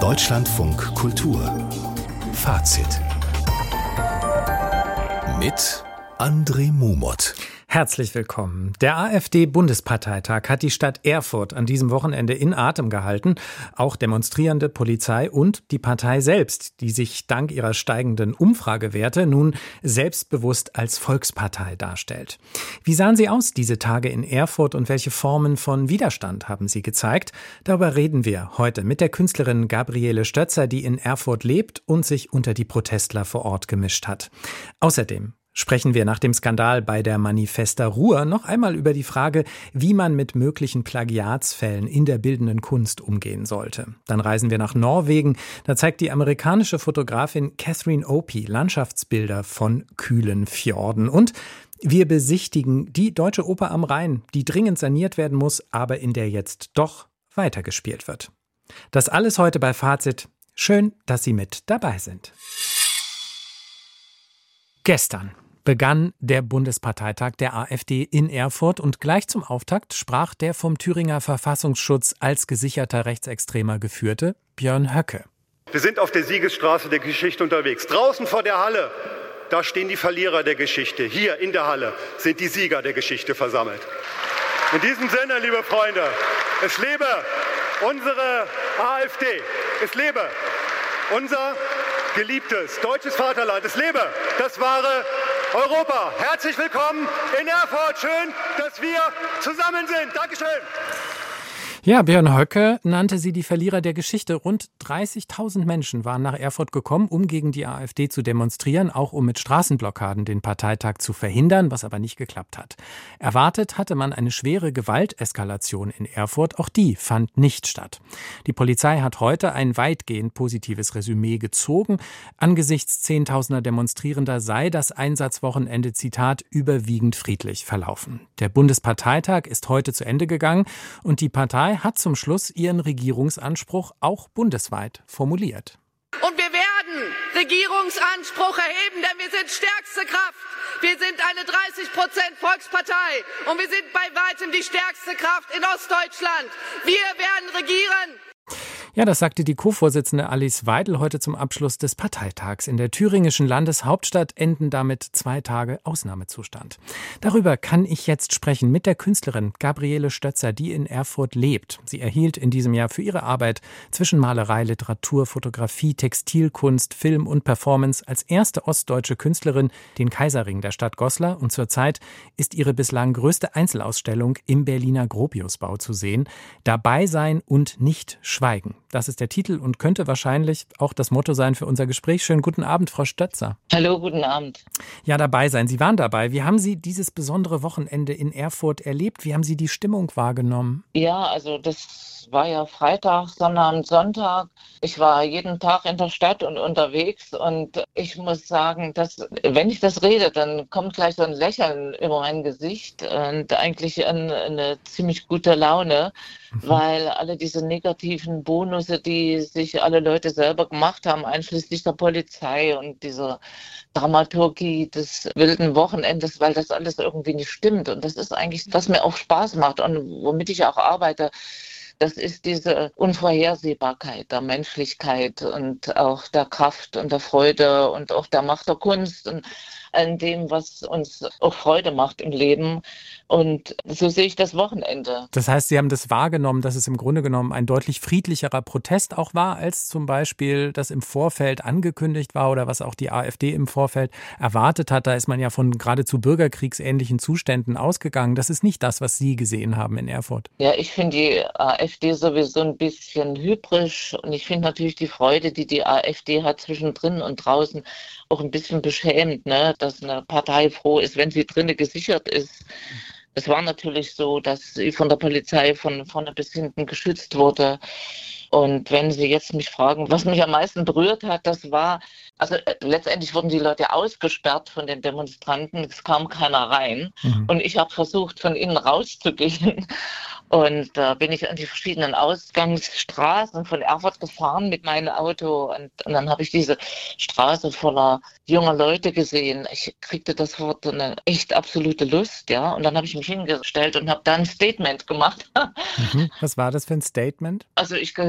Deutschlandfunk Kultur Fazit mit André Mumot. Herzlich willkommen. Der AfD-Bundesparteitag hat die Stadt Erfurt an diesem Wochenende in Atem gehalten. Auch Demonstrierende, Polizei und die Partei selbst, die sich dank ihrer steigenden Umfragewerte nun selbstbewusst als Volkspartei darstellt. Wie sahen sie aus, diese Tage in Erfurt, und welche Formen von Widerstand haben sie gezeigt? Darüber reden wir heute mit der Künstlerin Gabriele Stötzer, die in Erfurt lebt und sich unter die Protestler vor Ort gemischt hat. Außerdem sprechen wir nach dem Skandal bei der Manifesta Ruhr noch einmal über die Frage, wie man mit möglichen Plagiatsfällen in der bildenden Kunst umgehen sollte. Dann reisen wir nach Norwegen. Da zeigt die amerikanische Fotografin Catherine Opie Landschaftsbilder von kühlen Fjorden. Und wir besichtigen die Deutsche Oper am Rhein, die dringend saniert werden muss, aber in der jetzt doch weitergespielt wird. Das alles heute bei Fazit. Schön, dass Sie mit dabei sind. Gestern begann der Bundesparteitag der AfD in Erfurt und gleich zum Auftakt sprach der vom Thüringer Verfassungsschutz als gesicherter Rechtsextremer geführte Björn Höcke. Wir sind auf der Siegesstraße der Geschichte unterwegs. Draußen vor der Halle, da stehen die Verlierer der Geschichte. Hier in der Halle sind die Sieger der Geschichte versammelt. In diesem Sinne, liebe Freunde, es lebe unsere AfD. Es lebe unser geliebtes deutsches Vaterland. Es lebe das wahre Europa. Herzlich willkommen in Erfurt. Schön, dass wir zusammen sind. Dankeschön. Ja, Björn Höcke nannte sie die Verlierer der Geschichte. Rund 30.000 Menschen waren nach Erfurt gekommen, um gegen die AfD zu demonstrieren, auch um mit Straßenblockaden den Parteitag zu verhindern, was aber nicht geklappt hat. Erwartet hatte man eine schwere Gewalteskalation in Erfurt, auch die fand nicht statt. Die Polizei hat heute ein weitgehend positives Resümee gezogen. Angesichts Zehntausender Demonstrierender sei das Einsatzwochenende, Zitat, überwiegend friedlich verlaufen. Der Bundesparteitag ist heute zu Ende gegangen und die Partei hat zum Schluss ihren Regierungsanspruch auch bundesweit formuliert. Und wir werden Regierungsanspruch erheben, denn wir sind stärkste Kraft. Wir sind eine 30% Volkspartei und wir sind bei weitem die stärkste Kraft in Ostdeutschland. Wir werden regieren. Ja, das sagte die Co-Vorsitzende Alice Weidel heute zum Abschluss des Parteitags. In der thüringischen Landeshauptstadt enden damit 2 Tage Ausnahmezustand. Darüber kann ich jetzt sprechen mit der Künstlerin Gabriele Stötzer, die in Erfurt lebt. Sie erhielt in diesem Jahr für ihre Arbeit zwischen Malerei, Literatur, Fotografie, Textilkunst, Film und Performance als erste ostdeutsche Künstlerin den Kaiserring der Stadt Goslar. Und zurzeit ist ihre bislang größte Einzelausstellung im Berliner Gropiusbau zu sehen. Dabei sein und nicht schweigen. Das ist der Titel und könnte wahrscheinlich auch das Motto sein für unser Gespräch. Schönen guten Abend, Frau Stötzer. Hallo, guten Abend. Ja, dabei sein. Sie waren dabei. Wie haben Sie dieses besondere Wochenende in Erfurt erlebt? Wie haben Sie die Stimmung wahrgenommen? Ja, also das war ja Freitag, Sonnabend, Sonntag. Ich war jeden Tag in der Stadt und unterwegs und ich muss sagen, dass, wenn ich das rede, dann kommt gleich so ein Lächeln über mein Gesicht und eigentlich eine ziemlich gute Laune, weil alle diese negativen Bonusse, die sich alle Leute selber gemacht haben, einschließlich der Polizei und diese Dramaturgie des wilden Wochenendes, weil das alles irgendwie nicht stimmt. Und das ist eigentlich, was mir auch Spaß macht und womit ich auch arbeite. Das ist diese Unvorhersehbarkeit der Menschlichkeit und auch der Kraft und der Freude und auch der Macht der Kunst und an dem, was uns auch Freude macht im Leben. Und so sehe ich das Wochenende. Das heißt, Sie haben das wahrgenommen, dass es im Grunde genommen ein deutlich friedlicherer Protest auch war, als zum Beispiel das im Vorfeld angekündigt war oder was auch die AfD im Vorfeld erwartet hat. Da ist man ja von geradezu bürgerkriegsähnlichen Zuständen ausgegangen. Das ist nicht das, was Sie gesehen haben in Erfurt. Ja, ich finde die AfD sowieso ein bisschen hybrisch und ich finde natürlich die Freude, die die AfD hat zwischendrin und draußen, auch ein bisschen beschämend, ne? Dass eine Partei froh ist, wenn sie drinnen gesichert ist. Es war natürlich so, dass sie von der Polizei von vorne bis hinten geschützt wurde. Und wenn Sie jetzt mich fragen, was mich am meisten berührt hat, das war, also letztendlich wurden die Leute ausgesperrt von den Demonstranten, es kam keiner rein. Und ich habe versucht, von innen rauszugehen. Und da bin ich an die verschiedenen Ausgangsstraßen von Erfurt gefahren mit meinem Auto. Und dann habe ich diese Straße voller junger Leute gesehen. Ich kriegte das Wort eine echt absolute Lust, ja. Und dann habe ich mich hingestellt und habe da ein Statement gemacht. Was war das für ein Statement? Also ich gehöre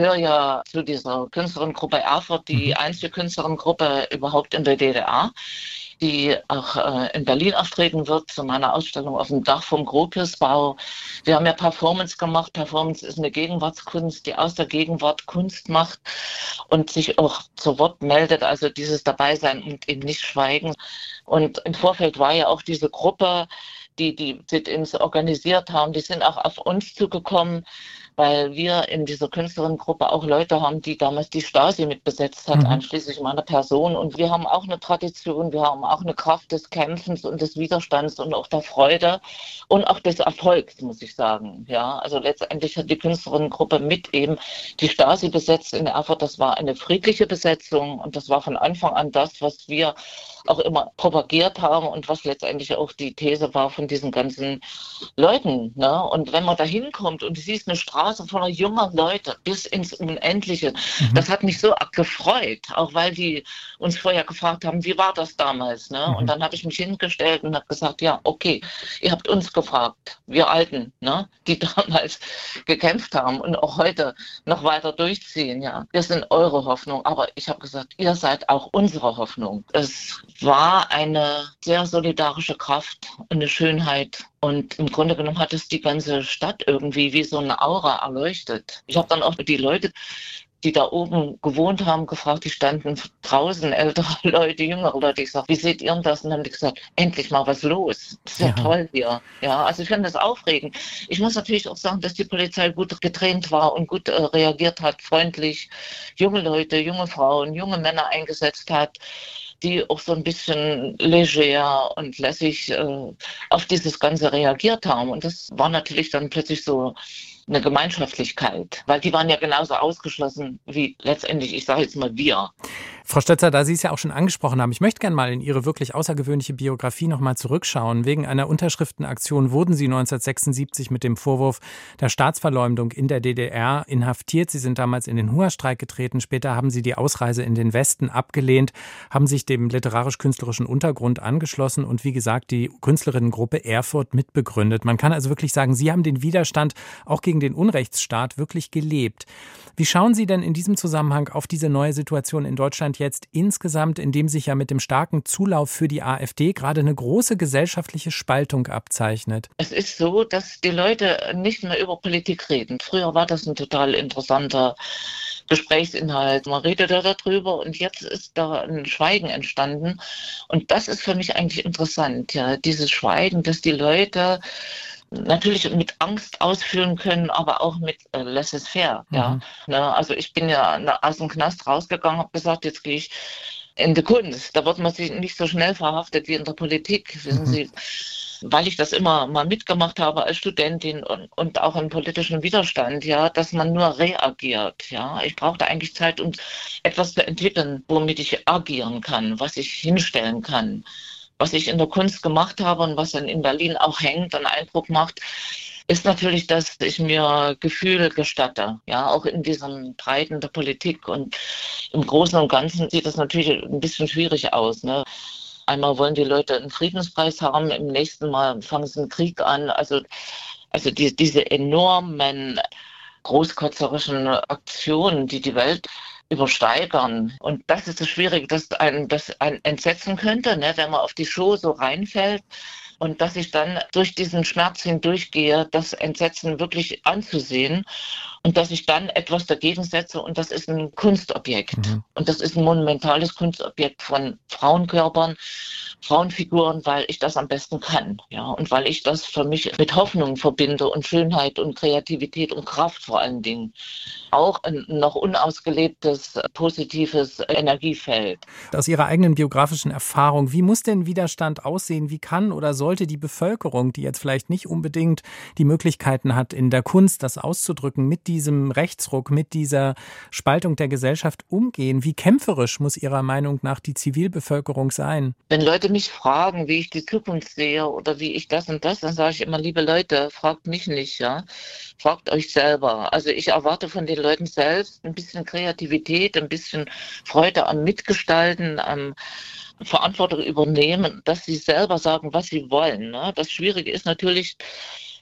gehöre ja zu dieser Künstlerinnengruppe Erfurt, die einzige Künstlerinnengruppe überhaupt in der DDR, die auch in Berlin auftreten wird, zu meiner Ausstellung auf dem Dach vom Gropiusbau. Wir haben ja Performance gemacht. Performance ist eine Gegenwartskunst, die aus der Gegenwart Kunst macht und sich auch zu Wort meldet, also dieses Dabeisein und eben nicht schweigen. Und im Vorfeld war ja auch diese Gruppe, die Sit-ins organisiert haben, die sind auch auf uns zugekommen, weil wir in dieser Künstlerinnengruppe auch Leute haben, die damals die Stasi mitbesetzt hat, einschließlich meiner Person. Und wir haben auch eine Tradition, wir haben auch eine Kraft des Kämpfens und des Widerstands und auch der Freude und auch des Erfolgs, muss ich sagen. Ja, also letztendlich hat die Künstlerinnengruppe mit eben die Stasi besetzt in Erfurt. Das war eine friedliche Besetzung und das war von Anfang an das, was wir auch immer propagiert haben und was letztendlich auch die These war von diesen ganzen Leuten. Ne? Und wenn man da hinkommt und du siehst eine Straße voller junger Leute bis ins Unendliche, das hat mich so gefreut, auch weil die uns vorher gefragt haben, wie war das damals? Ne? Und dann habe ich mich hingestellt und habe gesagt, ja, okay, ihr habt uns gefragt, wir Alten, ne? Die damals gekämpft haben und auch heute noch weiter durchziehen. Ja, wir sind eure Hoffnung, aber ich habe gesagt, ihr seid auch unsere Hoffnung. Es war eine sehr solidarische Kraft, eine Schönheit. Und im Grunde genommen hat es die ganze Stadt irgendwie wie so eine Aura erleuchtet. Ich habe dann auch die Leute, die da oben gewohnt haben, gefragt, die standen draußen, ältere Leute, jüngere Leute. Ich sage, wie seht ihr das? Und dann haben die gesagt, endlich mal was los. Das ist ja toll hier. Ja, also ich finde das aufregend. Ich muss natürlich auch sagen, dass die Polizei gut getraint war und gut reagiert hat, freundlich, junge Leute, junge Frauen, junge Männer eingesetzt hat, die auch so ein bisschen leger und lässig auf dieses Ganze reagiert haben. Und das war natürlich dann plötzlich so eine Gemeinschaftlichkeit, weil die waren ja genauso ausgeschlossen wie letztendlich, ich sage jetzt mal, wir. Frau Stötzer, da Sie es ja auch schon angesprochen haben, ich möchte gerne mal in Ihre wirklich außergewöhnliche Biografie noch mal zurückschauen. Wegen einer Unterschriftenaktion wurden Sie 1976 mit dem Vorwurf der Staatsverleumdung in der DDR inhaftiert. Sie sind damals in den Hungerstreik getreten. Später haben Sie die Ausreise in den Westen abgelehnt, haben sich dem literarisch-künstlerischen Untergrund angeschlossen und wie gesagt die Künstlerinnengruppe Erfurt mitbegründet. Man kann also wirklich sagen, Sie haben den Widerstand auch gegen den Unrechtsstaat wirklich gelebt. Wie schauen Sie denn in diesem Zusammenhang auf diese neue Situation in Deutschland jetzt insgesamt, in dem sich ja mit dem starken Zulauf für die AfD gerade eine große gesellschaftliche Spaltung abzeichnet? Es ist so, dass die Leute nicht mehr über Politik reden. Früher war das ein total interessanter Gesprächsinhalt. Man redete darüber und jetzt ist da ein Schweigen entstanden. Und das ist für mich eigentlich interessant, ja, dieses Schweigen, dass die Leute natürlich mit Angst ausfüllen können, aber auch mit laissez-faire. Ja. Ne, also ich bin ja aus dem Knast rausgegangen, habe gesagt, jetzt gehe ich in die Kunst. Da wird man sich nicht so schnell verhaftet wie in der Politik, wissen Sie. Weil ich das immer mal mitgemacht habe als Studentin und auch im politischen Widerstand, ja, dass man nur reagiert. Ja. Ich brauchte eigentlich Zeit, um etwas zu entwickeln, womit ich agieren kann, was ich hinstellen kann. Was ich in der Kunst gemacht habe und was dann in Berlin auch hängt und Eindruck macht, ist natürlich, dass ich mir Gefühle gestatte, ja, auch in diesen Breiten der Politik. Und im Großen und Ganzen sieht das natürlich ein bisschen schwierig aus, ne? Einmal wollen die Leute einen Friedenspreis haben, im nächsten Mal fangen sie einen Krieg an. Also diese enormen großkotzerischen Aktionen, die die Welt übersteigern. Und das ist das Schwierige, dass einen das entsetzen könnte, ne, wenn man auf die Show so reinfällt. Und dass ich dann durch diesen Schmerz hindurchgehe, das Entsetzen wirklich anzusehen und dass ich dann etwas dagegen setze und das ist ein Kunstobjekt. Und das ist ein monumentales Kunstobjekt von Frauenkörpern, Frauenfiguren, weil ich das am besten kann. Ja, und weil ich das für mich mit Hoffnung verbinde und Schönheit und Kreativität und Kraft vor allen Dingen. Auch ein noch unausgelebtes, positives Energiefeld. Aus Ihrer eigenen biografischen Erfahrung, wie muss denn Widerstand aussehen? Wie kann oder sollte die Bevölkerung, die jetzt vielleicht nicht unbedingt die Möglichkeiten hat, in der Kunst das auszudrücken, mit diesem Rechtsruck, mit dieser Spaltung der Gesellschaft umgehen? Wie kämpferisch muss Ihrer Meinung nach die Zivilbevölkerung sein? Wenn Leute mich fragen, wie ich die Zukunft sehe oder wie ich das und das, dann sage ich immer, liebe Leute, fragt mich nicht, ja. Fragt euch selber. Also ich erwarte von den Leuten selbst ein bisschen Kreativität, ein bisschen Freude am Mitgestalten, am Verantwortung übernehmen, dass sie selber sagen, was sie wollen. Ne? Das Schwierige ist natürlich,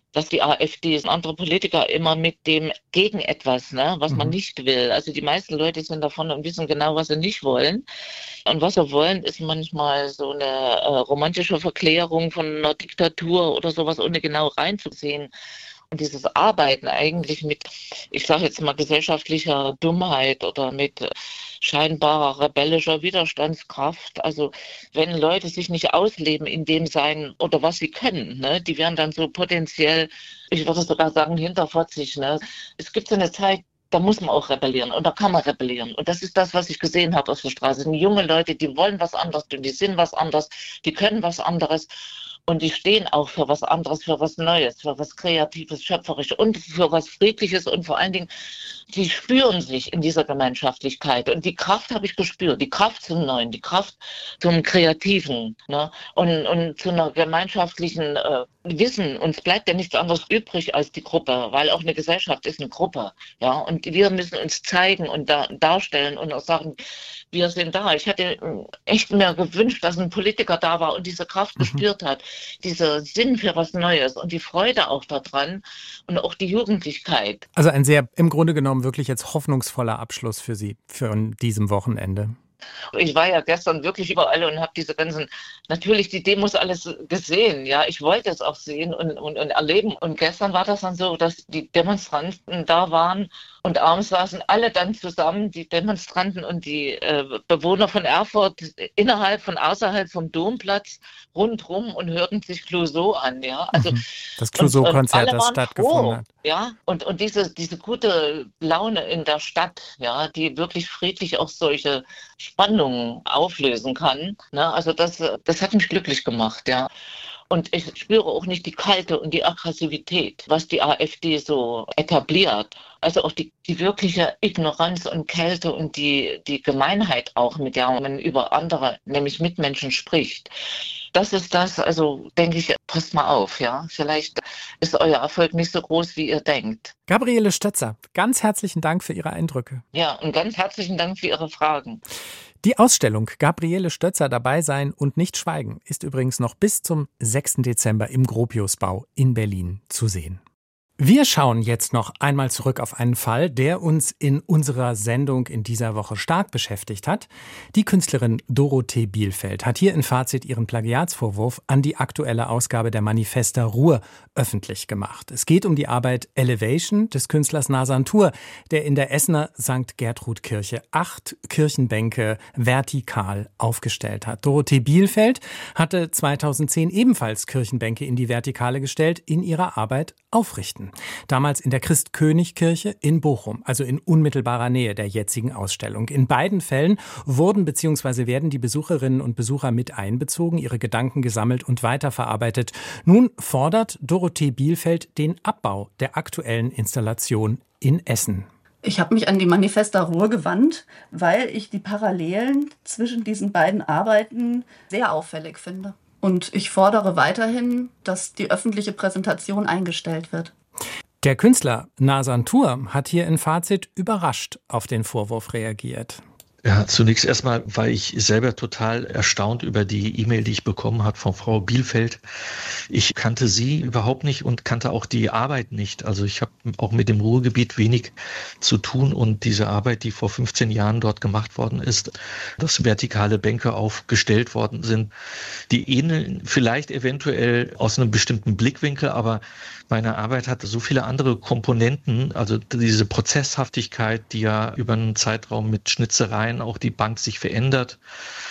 dass die AfD und andere Politiker immer mit dem gegen etwas, ne, was man nicht will. Also die meisten Leute sind davon und wissen genau, was sie nicht wollen. Und was sie wollen, ist manchmal so eine romantische Verklärung von einer Diktatur oder sowas, ohne genau reinzusehen. Und dieses Arbeiten eigentlich mit, ich sage jetzt mal, gesellschaftlicher Dummheit oder mit scheinbarer rebellischer Widerstandskraft. Also wenn Leute sich nicht ausleben in dem Sein oder was sie können, ne, die werden dann so potenziell, ich würde sogar sagen, hinterfotzig. Ne. Es gibt so eine Zeit, da muss man auch rebellieren und da kann man rebellieren. Und das ist das, was ich gesehen habe auf der Straße. Das sind junge Leute, die wollen was anderes und die sind was anderes, die können was anderes. Und die stehen auch für was anderes, für was Neues, für was Kreatives, Schöpferisches und für was Friedliches. Und vor allen Dingen, die spüren sich in dieser Gemeinschaftlichkeit. Und die Kraft habe ich gespürt, die Kraft zum Neuen, die Kraft zum Kreativen, ne? Und zu einer gemeinschaftlichen Wissen. Uns bleibt ja nichts anderes übrig als die Gruppe, weil auch eine Gesellschaft ist eine Gruppe. Ja? Und wir müssen uns zeigen und darstellen und auch sagen, wir sind da. Ich hätte echt mir gewünscht, dass ein Politiker da war und diese Kraft gespürt hat, dieser Sinn für was Neues und die Freude auch daran und auch die Jugendlichkeit. Also ein sehr, im Grunde genommen, wirklich jetzt hoffnungsvoller Abschluss für Sie, für diesem Wochenende. Ich war ja gestern wirklich überall und habe diese ganzen, natürlich die Demos alles gesehen, ja, ich wollte es auch sehen und erleben. Und gestern war das dann so, dass die Demonstranten da waren und abends saßen alle dann zusammen, die Demonstranten und die Bewohner von Erfurt außerhalb vom Domplatz rundrum und hörten sich Clouseau an, ja. Also das Clouseau-Konzert, das stattgefunden hat. Ja, und diese gute Laune in der Stadt, ja, die wirklich friedlich auch solche Spannungen auflösen kann, ne? Also das hat mich glücklich gemacht, ja. Und ich spüre auch nicht die Kälte und die Aggressivität, was die AfD so etabliert. Also auch die wirkliche Ignoranz und Kälte und die Gemeinheit auch, mit der man über andere, nämlich Mitmenschen spricht. Das ist das, also denke ich, passt mal auf, ja. Vielleicht ist euer Erfolg nicht so groß, wie ihr denkt. Gabriele Stötzer, ganz herzlichen Dank für Ihre Eindrücke. Ja, und ganz herzlichen Dank für Ihre Fragen. Die Ausstellung Gabriele Stötzer dabei sein und nicht schweigen ist übrigens noch bis zum 6. Dezember im Gropiusbau in Berlin zu sehen. Wir schauen jetzt noch einmal zurück auf einen Fall, der uns in unserer Sendung in dieser Woche stark beschäftigt hat. Die Künstlerin Dorothee Bielfeld hat hier in Fazit ihren Plagiatsvorwurf an die aktuelle Ausgabe der Manifesta Ruhr öffentlich gemacht. Es geht um die Arbeit Elevation des Künstlers Nasantur, der in der Essener St. Gertrud-Kirche 8 Kirchenbänke vertikal aufgestellt hat. Dorothee Bielfeld hatte 2010 ebenfalls Kirchenbänke in die Vertikale gestellt, in ihrer Arbeit aufrichten. Damals in der Christkönig-Kirche in Bochum, also in unmittelbarer Nähe der jetzigen Ausstellung. In beiden Fällen wurden bzw. werden die Besucherinnen und Besucher mit einbezogen, ihre Gedanken gesammelt und weiterverarbeitet. Nun fordert Dorothee Bielfeld den Abbau der aktuellen Installation in Essen. Ich habe mich an die Manifesta Ruhr gewandt, weil ich die Parallelen zwischen diesen beiden Arbeiten sehr auffällig finde. Und ich fordere weiterhin, dass die öffentliche Präsentation eingestellt wird. Der Künstler Nasantur hat hier in Fazit überrascht auf den Vorwurf reagiert. Ja, zunächst erstmal war ich selber total erstaunt über die E-Mail, die ich bekommen habe von Frau Bielfeld. Ich kannte sie überhaupt nicht und kannte auch die Arbeit nicht. Also ich habe auch mit dem Ruhrgebiet wenig zu tun und diese Arbeit, die vor 15 Jahren dort gemacht worden ist, dass vertikale Bänke aufgestellt worden sind, die ähneln vielleicht eventuell aus einem bestimmten Blickwinkel, aber meine Arbeit hat so viele andere Komponenten, also diese Prozesshaftigkeit, die ja über einen Zeitraum mit Schnitzereien auch die Bank sich verändert.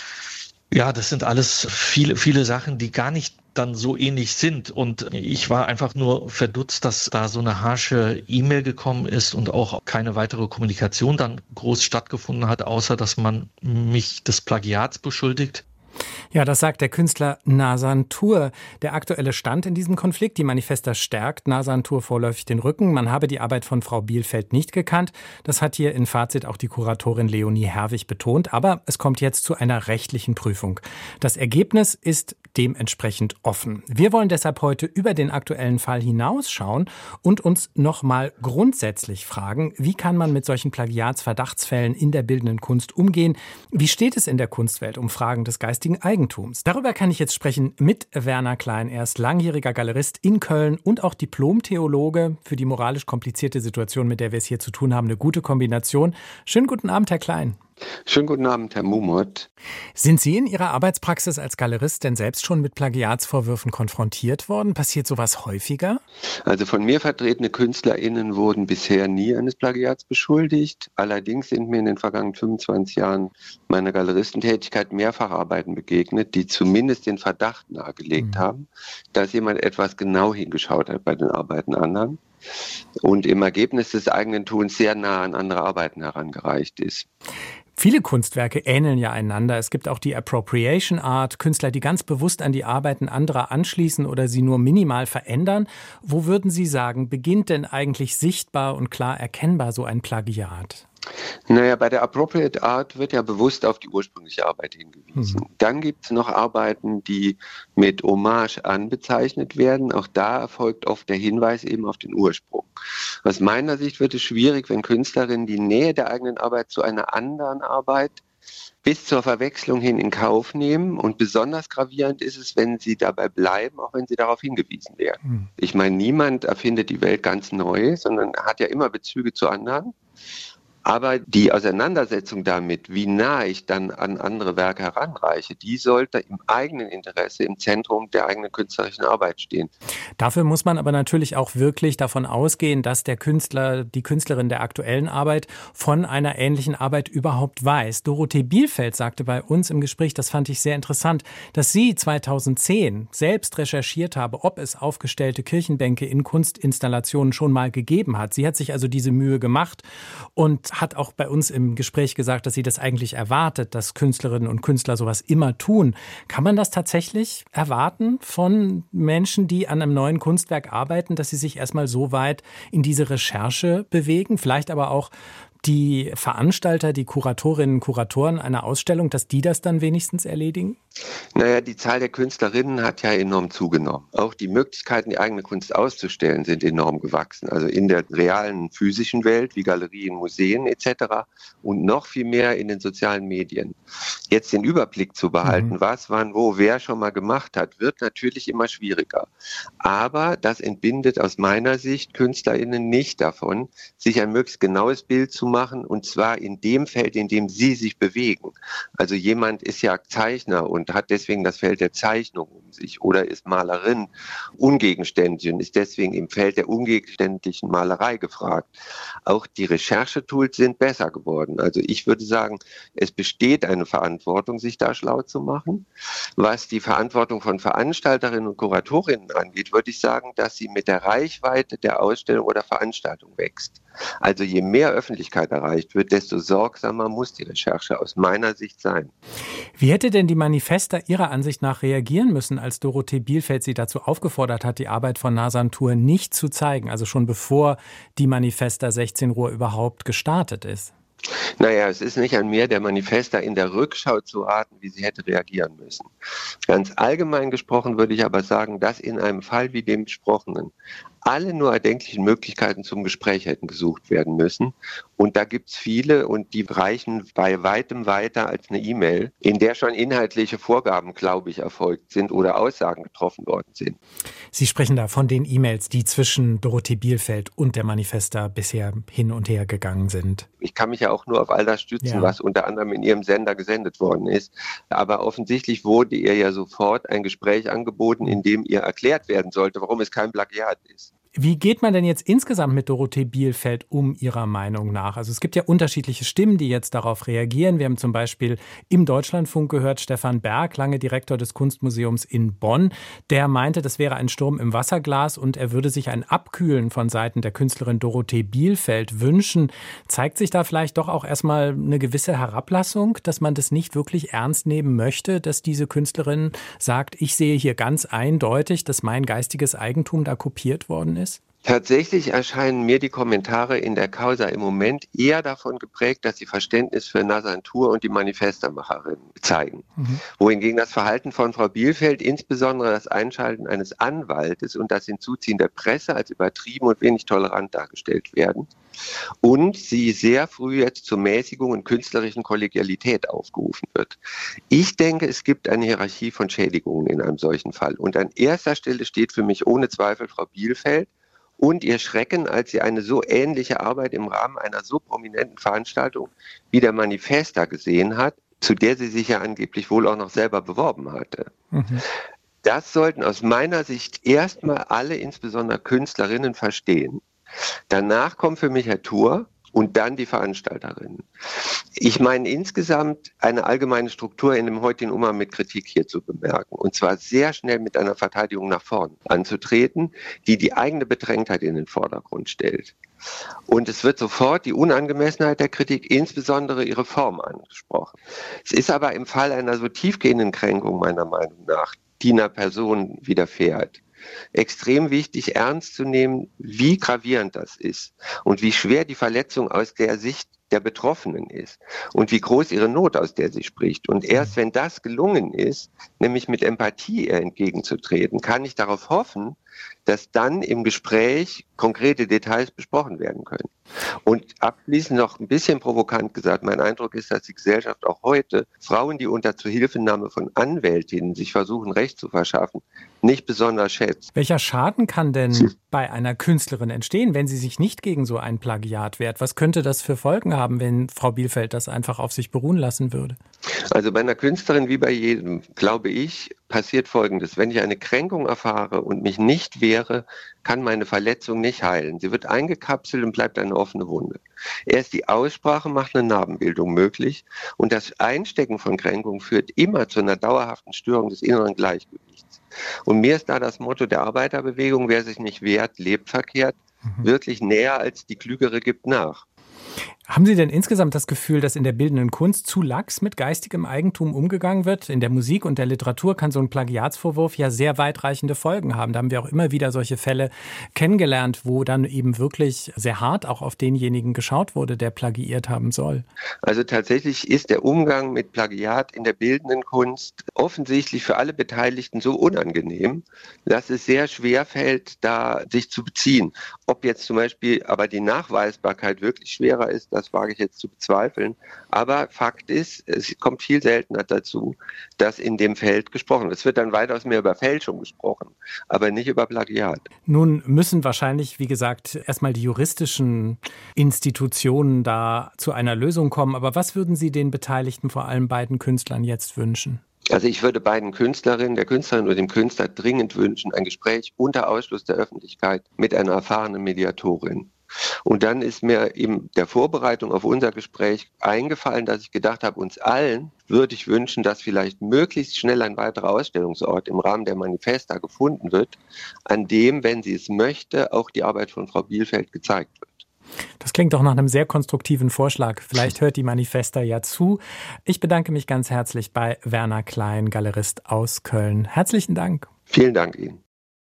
Ja, das sind alles viele Sachen, die gar nicht dann so ähnlich sind. Und ich war einfach nur verdutzt, dass da so eine harsche E-Mail gekommen ist und auch keine weitere Kommunikation dann groß stattgefunden hat, außer dass man mich des Plagiats beschuldigt. Ja, das sagt der Künstler Nasantur. Der aktuelle Stand in diesem Konflikt, die Manifesta stärkt Nasantur vorläufig den Rücken. Man habe die Arbeit von Frau Bielfeld nicht gekannt. Das hat hier in Fazit auch die Kuratorin Leonie Herwig betont. Aber es kommt jetzt zu einer rechtlichen Prüfung. Das Ergebnis ist dementsprechend offen. Wir wollen deshalb heute über den aktuellen Fall hinausschauen und uns nochmal grundsätzlich fragen, wie kann man mit solchen Plagiatsverdachtsfällen in der bildenden Kunst umgehen? Wie steht es in der Kunstwelt um Fragen des geistigen Eigentums Eigentums. Darüber kann ich jetzt sprechen mit Werner Klein. Er ist langjähriger Galerist in Köln und auch Diplom-Theologe. Für die moralisch komplizierte Situation, mit der wir es hier zu tun haben, eine gute Kombination. Schönen guten Abend, Herr Klein. Schönen guten Abend, Herr Mumot. Sind Sie in Ihrer Arbeitspraxis als Galerist denn selbst schon mit Plagiatsvorwürfen konfrontiert worden? Passiert sowas häufiger? Also von mir vertretene KünstlerInnen wurden bisher nie eines Plagiats beschuldigt. Allerdings sind mir in den vergangenen 25 Jahren meiner Galeristentätigkeit mehrfach Arbeiten begegnet, die zumindest den Verdacht nahegelegt haben, dass jemand etwas genau hingeschaut hat bei den Arbeiten anderen und im Ergebnis des eigenen Tuns sehr nah an andere Arbeiten herangereicht ist. Viele Kunstwerke ähneln ja einander. Es gibt auch die Appropriation Art, Künstler, die ganz bewusst an die Arbeiten anderer anschließen oder sie nur minimal verändern. Wo würden Sie sagen, beginnt denn eigentlich sichtbar und klar erkennbar so ein Plagiat? Naja, bei der Appropriate Art wird ja bewusst auf die ursprüngliche Arbeit hingewiesen. Dann gibt es noch Arbeiten, die mit Hommage anbezeichnet werden. Auch da erfolgt oft der Hinweis eben auf den Ursprung. Aus meiner Sicht wird es schwierig, wenn Künstlerinnen die Nähe der eigenen Arbeit zu einer anderen Arbeit bis zur Verwechslung hin in Kauf nehmen. Und besonders gravierend ist es, wenn sie dabei bleiben, auch wenn sie darauf hingewiesen werden. Ich meine, niemand erfindet die Welt ganz neu, sondern hat ja immer Bezüge zu anderen. Aber die Auseinandersetzung damit, wie nah ich dann an andere Werke heranreiche, die sollte im eigenen Interesse im Zentrum der eigenen künstlerischen Arbeit stehen. Dafür muss man aber natürlich auch wirklich davon ausgehen, dass der Künstler, die Künstlerin der aktuellen Arbeit von einer ähnlichen Arbeit überhaupt weiß. Dorothee Bielfeld sagte bei uns im Gespräch, das fand ich sehr interessant, dass sie 2010 selbst recherchiert habe, ob es aufgestellte Kirchenbänke in Kunstinstallationen schon mal gegeben hat. Sie hat sich also diese Mühe gemacht und hat auch bei uns im Gespräch gesagt, dass sie das eigentlich erwartet, dass Künstlerinnen und Künstler sowas immer tun. Kann man das tatsächlich erwarten von Menschen, die an einem neuen Kunstwerk arbeiten, dass sie sich erstmal so weit in diese Recherche bewegen? Vielleicht aber auch die Veranstalter, die Kuratorinnen und Kuratoren einer Ausstellung, dass die das dann wenigstens erledigen? Naja, die Zahl der Künstlerinnen hat ja enorm zugenommen. Auch die Möglichkeiten, die eigene Kunst auszustellen, sind enorm gewachsen. Also in der realen physischen Welt, wie Galerien, Museen etc. und noch viel mehr in den sozialen Medien. Jetzt den Überblick zu behalten, was, wann, wo, wer schon mal gemacht hat, wird natürlich immer schwieriger. Aber das entbindet aus meiner Sicht KünstlerInnen nicht davon, sich ein möglichst genaues Bild zu machen, und zwar in dem Feld, in dem sie sich bewegen. Also jemand ist ja Zeichner und hat deswegen das Feld der Zeichnung um sich oder ist Malerin ungegenständlich und ist deswegen im Feld der ungegenständlichen Malerei gefragt. Auch die Recherchetools sind besser geworden. Also ich würde sagen, es besteht eine Verantwortung, sich da schlau zu machen. Was die Verantwortung von Veranstalterinnen und Kuratorinnen angeht, würde ich sagen, dass sie mit der Reichweite der Ausstellung oder Veranstaltung wächst. Also je mehr Öffentlichkeit erreicht wird, desto sorgsamer muss die Recherche aus meiner Sicht sein. Wie hätte denn die Manifesta Ihrer Ansicht nach reagieren müssen, als Dorothee Bielfeld sie dazu aufgefordert hat, die Arbeit von Nasantur nicht zu zeigen, also schon bevor die Manifesta 16 Uhr überhaupt gestartet ist? Naja, es ist nicht an mir, der Manifesta in der Rückschau zu raten, wie sie hätte reagieren müssen. Ganz allgemein gesprochen würde ich aber sagen, dass in einem Fall wie dem besprochenen alle nur erdenklichen Möglichkeiten zum Gespräch hätten gesucht werden müssen. Und da gibt es viele und die reichen bei weitem weiter als eine E-Mail, in der schon inhaltliche Vorgaben, glaube ich, erfolgt sind oder Aussagen getroffen worden sind. Sie sprechen da von den E-Mails, die zwischen Dorothee Bielfeld und der Manifesta bisher hin und her gegangen sind. Ich kann mich ja auch nur auf all das stützen, was unter anderem in Ihrem Sender gesendet worden ist. Aber offensichtlich wurde ihr ja sofort ein Gespräch angeboten, in dem ihr erklärt werden sollte, warum es kein Plagiat ist. Wie geht man denn jetzt insgesamt mit Dorothee Bielfeld um, Ihrer Meinung nach? Also es gibt ja unterschiedliche Stimmen, die jetzt darauf reagieren. Wir haben zum Beispiel im Deutschlandfunk gehört, Stefan Berg, lange Direktor des Kunstmuseums in Bonn, der meinte, das wäre ein Sturm im Wasserglas und er würde sich ein Abkühlen von Seiten der Künstlerin Dorothee Bielfeld wünschen. Zeigt sich da vielleicht doch auch erstmal eine gewisse Herablassung, dass man das nicht wirklich ernst nehmen möchte, dass diese Künstlerin sagt, ich sehe hier ganz eindeutig, dass mein geistiges Eigentum da kopiert worden ist? Tatsächlich erscheinen mir die Kommentare in der Causa im Moment eher davon geprägt, dass sie Verständnis für Nasantur und die Manifestermacherin zeigen. Wohingegen das Verhalten von Frau Bielfeld, insbesondere das Einschalten eines Anwaltes und das Hinzuziehen der Presse als übertrieben und wenig tolerant dargestellt werden. Und sie sehr früh jetzt zur Mäßigung und künstlerischen Kollegialität aufgerufen wird. Ich denke, es gibt eine Hierarchie von Schädigungen in einem solchen Fall. Und an erster Stelle steht für mich ohne Zweifel Frau Bielfeld und ihr Schrecken, als sie eine so ähnliche Arbeit im Rahmen einer so prominenten Veranstaltung wie der Manifesta gesehen hat, zu der sie sich ja angeblich wohl auch noch selber beworben hatte. Das sollten aus meiner Sicht erstmal alle, insbesondere Künstlerinnen, verstehen. Danach kommt für mich Herr Thur und dann die Veranstalterinnen. Ich meine insgesamt eine allgemeine Struktur in dem heutigen Umgang mit Kritik hier zu bemerken. Und zwar sehr schnell mit einer Verteidigung nach vorn anzutreten, die die eigene Bedrängtheit in den Vordergrund stellt. Und es wird sofort die Unangemessenheit der Kritik, insbesondere ihre Form, angesprochen. Es ist aber im Fall einer so tiefgehenden Kränkung meiner Meinung nach, die einer Person widerfährt, extrem wichtig, ernst zu nehmen, wie gravierend das ist und wie schwer die Verletzung aus der Sicht der Betroffenen ist und wie groß ihre Not, aus der sie spricht. Und erst wenn das gelungen ist, nämlich mit Empathie ihr entgegenzutreten, kann ich darauf hoffen, dass dann im Gespräch konkrete Details besprochen werden können. Und abschließend noch ein bisschen provokant gesagt, mein Eindruck ist, dass die Gesellschaft auch heute Frauen, die unter Zuhilfenahme von Anwältinnen sich versuchen, Recht zu verschaffen, nicht besonders schätzt. Welcher Schaden kann denn bei einer Künstlerin entstehen, wenn sie sich nicht gegen so ein Plagiat wehrt? Was könnte das für Folgen haben, wenn Frau Bielfeld das einfach auf sich beruhen lassen würde? Also bei einer Künstlerin wie bei jedem, glaube ich, passiert Folgendes. Wenn ich eine Kränkung erfahre und mich nicht wehre, kann meine Verletzung nicht heilen. Sie wird eingekapselt und bleibt eine offene Wunde. Erst die Aussprache macht eine Narbenbildung möglich und das Einstecken von Kränkungen führt immer zu einer dauerhaften Störung des inneren Gleichgewichts. Und mir ist da das Motto der Arbeiterbewegung, wer sich nicht wehrt, lebt verkehrt, wirklich näher als die Klügere gibt nach. Haben Sie denn insgesamt das Gefühl, dass in der bildenden Kunst zu lax mit geistigem Eigentum umgegangen wird? In der Musik und der Literatur kann so ein Plagiatsvorwurf ja sehr weitreichende Folgen haben. Da haben wir auch immer wieder solche Fälle kennengelernt, wo dann eben wirklich sehr hart auch auf denjenigen geschaut wurde, der plagiiert haben soll. Also tatsächlich ist der Umgang mit Plagiat in der bildenden Kunst offensichtlich für alle Beteiligten so unangenehm, dass es sehr schwer fällt, da sich zu beziehen. Ob jetzt zum Beispiel aber die Nachweisbarkeit wirklich schwerer ist, das wage ich jetzt zu bezweifeln. Aber Fakt ist, es kommt viel seltener dazu, dass in dem Feld gesprochen wird. Es wird dann weitaus mehr über Fälschung gesprochen, aber nicht über Plagiat. Nun müssen wahrscheinlich, wie gesagt, erstmal die juristischen Institutionen da zu einer Lösung kommen. Aber was würden Sie den Beteiligten, vor allem beiden Künstlern, jetzt wünschen? Also ich würde beiden Künstlerinnen, der Künstlerin und dem Künstler dringend wünschen, ein Gespräch unter Ausschluss der Öffentlichkeit mit einer erfahrenen Mediatorin. Und dann ist mir in der Vorbereitung auf unser Gespräch eingefallen, dass ich gedacht habe, uns allen würde ich wünschen, dass vielleicht möglichst schnell ein weiterer Ausstellungsort im Rahmen der Manifesta gefunden wird, an dem, wenn sie es möchte, auch die Arbeit von Frau Bielfeld gezeigt wird. Das klingt doch nach einem sehr konstruktiven Vorschlag. Vielleicht hört die Manifesta ja zu. Ich bedanke mich ganz herzlich bei Werner Klein, Galerist aus Köln. Herzlichen Dank. Vielen Dank Ihnen.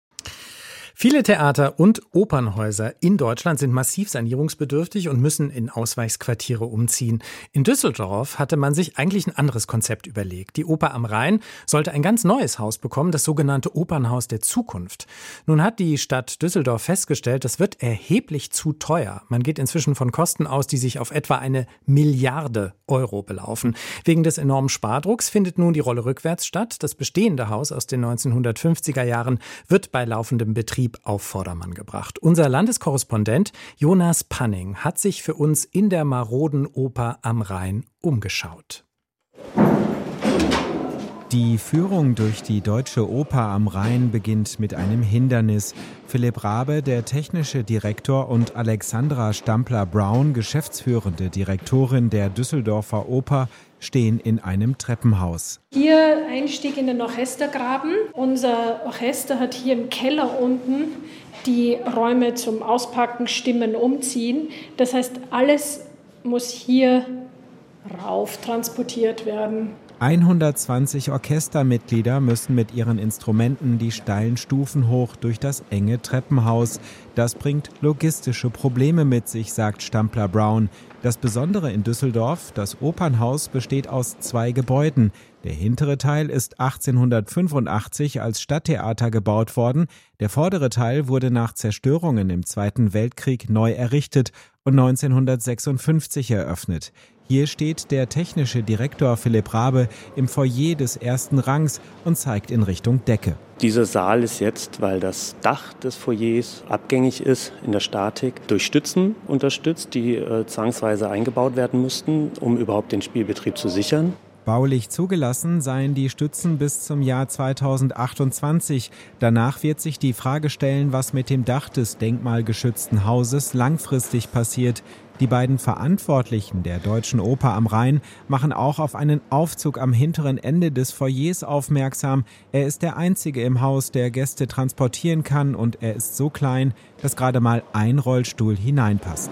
Viele Theater und Opernhäuser in Deutschland sind massiv sanierungsbedürftig und müssen in Ausweichsquartiere umziehen. In Düsseldorf hatte man sich eigentlich ein anderes Konzept überlegt. Die Oper am Rhein sollte ein ganz neues Haus bekommen, das sogenannte Opernhaus der Zukunft. Nun hat die Stadt Düsseldorf festgestellt, das wird erheblich zu teuer. Man geht inzwischen von Kosten aus, die sich auf etwa 1 Milliarde Euro belaufen. Wegen des enormen Spardrucks findet nun die Rolle rückwärts statt. Das bestehende Haus aus den 1950er Jahren wird bei laufendem Betrieb auf Vordermann gebracht. Unser Landeskorrespondent Jonas Panning hat sich für uns in der maroden Oper am Rhein umgeschaut. Die Führung durch die Deutsche Oper am Rhein beginnt mit einem Hindernis. Philipp Rabe, der technische Direktor, und Alexandra Stampler-Brown, geschäftsführende Direktorin der Düsseldorfer Oper, stehen in einem Treppenhaus. Hier Einstieg in den Orchestergraben. Unser Orchester hat hier im Keller unten die Räume zum Auspacken, Stimmen, Umziehen. Das heißt, alles muss hier rauf transportiert werden. 120 Orchestermitglieder müssen mit ihren Instrumenten die steilen Stufen hoch durch das enge Treppenhaus. Das bringt logistische Probleme mit sich, sagt Stampler Brown. Das Besondere in Düsseldorf, das Opernhaus besteht aus 2 Gebäuden. Der hintere Teil ist 1885 als Stadttheater gebaut worden. Der vordere Teil wurde nach Zerstörungen im Zweiten Weltkrieg neu errichtet und 1956 eröffnet. Hier steht der technische Direktor Philipp Rabe im Foyer des ersten Rangs und zeigt in Richtung Decke. Dieser Saal ist jetzt, weil das Dach des Foyers abgängig ist in der Statik, durch Stützen unterstützt, die zwangsweise eingebaut werden mussten, um überhaupt den Spielbetrieb zu sichern. Baulich zugelassen seien die Stützen bis zum Jahr 2028. Danach wird sich die Frage stellen, was mit dem Dach des denkmalgeschützten Hauses langfristig passiert. Die beiden Verantwortlichen der Deutschen Oper am Rhein machen auch auf einen Aufzug am hinteren Ende des Foyers aufmerksam. Er ist der einzige im Haus, der Gäste transportieren kann, und er ist so klein, dass gerade mal ein Rollstuhl hineinpasst.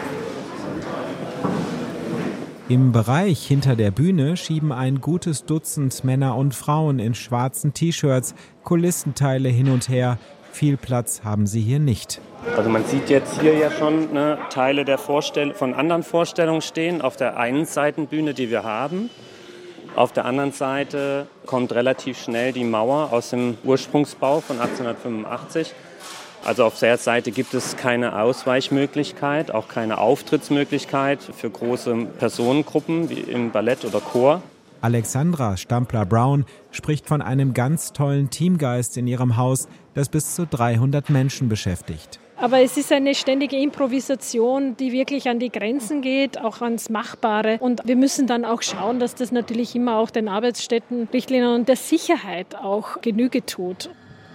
Im Bereich hinter der Bühne schieben ein gutes Dutzend Männer und Frauen in schwarzen T-Shirts Kulissenteile hin und her. Viel Platz haben sie hier nicht. Also man sieht jetzt hier ja schon Teile der von anderen Vorstellungen stehen auf der einen Seitenbühne, die wir haben. Auf der anderen Seite kommt relativ schnell die Mauer aus dem Ursprungsbau von 1885. Also auf der Seite gibt es keine Ausweichmöglichkeit, auch keine Auftrittsmöglichkeit für große Personengruppen wie im Ballett oder Chor. Alexandra Stampler Brown spricht von einem ganz tollen Teamgeist in ihrem Haus, das bis zu 300 Menschen beschäftigt. Aber es ist eine ständige Improvisation, die wirklich an die Grenzen geht, auch ans Machbare. Und wir müssen dann auch schauen, dass das natürlich immer auch den Arbeitsstättenrichtlinien und der Sicherheit auch Genüge tut.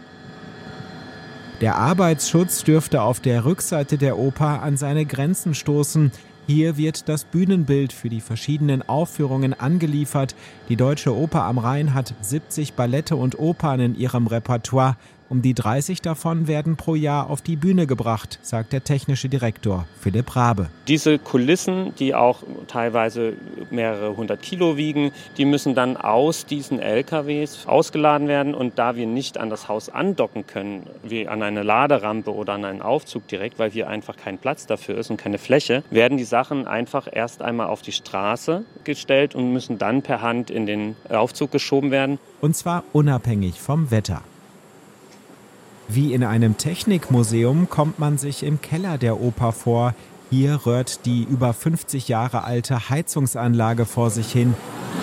Der Arbeitsschutz dürfte auf der Rückseite der Oper an seine Grenzen stoßen. Hier wird das Bühnenbild für die verschiedenen Aufführungen angeliefert. Die Deutsche Oper am Rhein hat 70 Ballette und Opern in ihrem Repertoire. Um die 30 davon werden pro Jahr auf die Bühne gebracht, sagt der technische Direktor Philipp Rabe. Diese Kulissen, die auch teilweise mehrere 100 Kilo wiegen, die müssen dann aus diesen LKWs ausgeladen werden. Und da wir nicht an das Haus andocken können, wie an eine Laderampe oder an einen Aufzug direkt, weil hier einfach kein Platz dafür ist und keine Fläche, werden die Sachen einfach erst einmal auf die Straße gestellt und müssen dann per Hand in den Aufzug geschoben werden. Und zwar unabhängig vom Wetter. Wie in einem Technikmuseum kommt man sich im Keller der Oper vor. Hier röhrt die über 50 Jahre alte Heizungsanlage vor sich hin,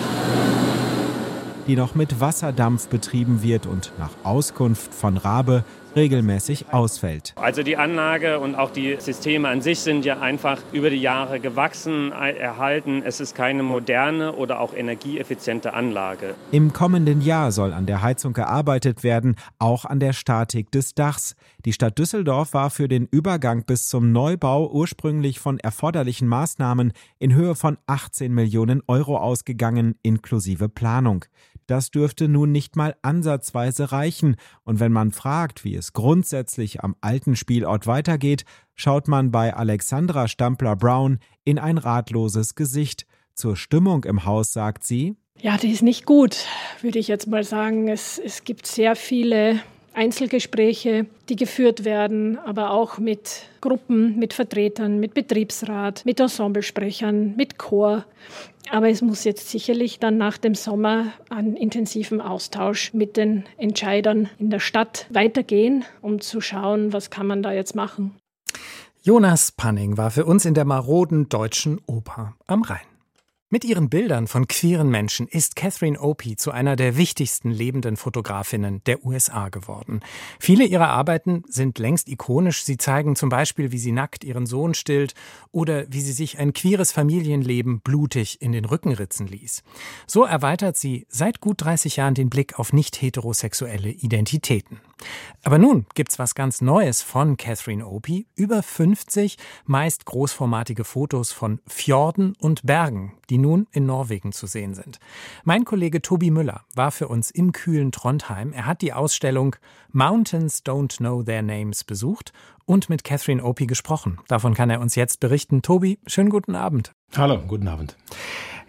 die noch mit Wasserdampf betrieben wird und nach Auskunft von Rabe regelmäßig ausfällt. Also die Anlage und auch die Systeme an sich sind ja einfach über die Jahre gewachsen, erhalten. Es ist keine moderne oder auch energieeffiziente Anlage. Im kommenden Jahr soll an der Heizung gearbeitet werden, auch an der Statik des Dachs. Die Stadt Düsseldorf war für den Übergang bis zum Neubau ursprünglich von erforderlichen Maßnahmen in Höhe von 18 Millionen Euro ausgegangen, inklusive Planung. Das dürfte nun nicht mal ansatzweise reichen. Und wenn man fragt, wie es grundsätzlich am alten Spielort weitergeht, schaut man bei Alexandra Stampler Brown in ein ratloses Gesicht. Zur Stimmung im Haus sagt sie: Ja, die ist nicht gut, würde ich jetzt mal sagen. Es gibt sehr viele Einzelgespräche, die geführt werden, aber auch mit Gruppen, mit Vertretern, mit Betriebsrat, mit Ensemblesprechern, mit Chor. Aber es muss jetzt sicherlich dann nach dem Sommer an intensivem Austausch mit den Entscheidern in der Stadt weitergehen, um zu schauen, was kann man da jetzt machen. Jonas Panning war für uns in der maroden Deutschen Oper am Rhein. Mit ihren Bildern von queeren Menschen ist Catherine Opie zu einer der wichtigsten lebenden Fotografinnen der USA geworden. Viele ihrer Arbeiten sind längst ikonisch. Sie zeigen zum Beispiel, wie sie nackt ihren Sohn stillt oder wie sie sich ein queeres Familienleben blutig in den Rücken ritzen ließ. So erweitert sie seit gut 30 Jahren den Blick auf nicht-heterosexuelle Identitäten. Aber nun gibt's was ganz Neues von Catherine Opie. Über 50 meist großformatige Fotos von Fjorden und Bergen, die nun in Norwegen zu sehen sind. Mein Kollege Tobi Müller war für uns im kühlen Trondheim. Er hat die Ausstellung Mountains Don't Know Their Names besucht und mit Catherine Opie gesprochen. Davon kann er uns jetzt berichten. Tobi, schönen guten Abend. Hallo, guten Abend.